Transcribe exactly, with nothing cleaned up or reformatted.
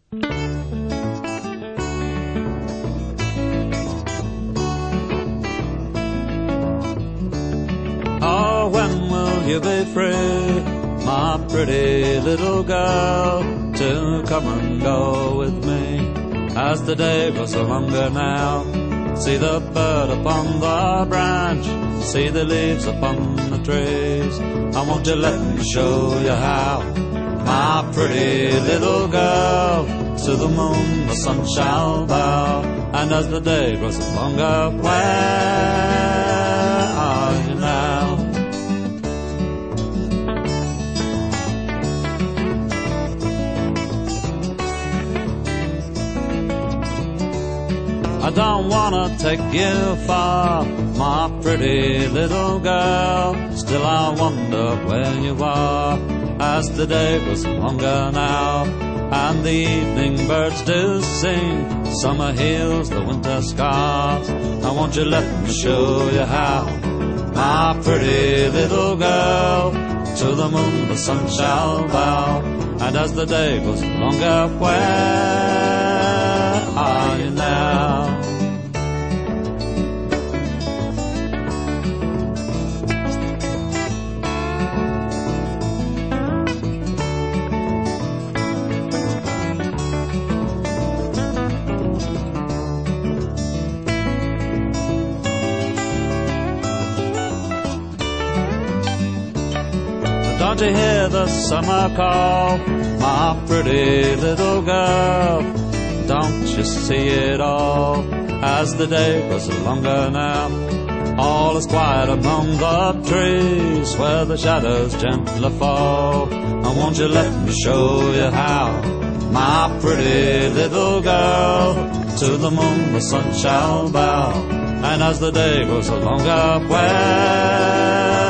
Oh, when will you be free, my pretty little girl, to come and go with me as the day grows longer now? See the bird upon the branch, see the leaves upon the trees. I want you let me show you how, my pretty little girl. To the moon the sun shall bow, and as the day grows longer, where are you now? I don't wanna take you far, my pretty little girl. Still I wonder where you are, as the day grows longer now, and the evening birds do sing. Summer heals the winter scars. I want you let me show you how, my pretty little girl. To the moon the sun shall bow, and as the day grows longer, where are you now? Don't you hear the summer call, my pretty little girl? Don't you see it all, as the day grows longer now? All is quiet among the trees, where the shadows gently fall. And won't you let me show you how, my pretty little girl? To the moon the sun shall bow, and as the day grows longer, where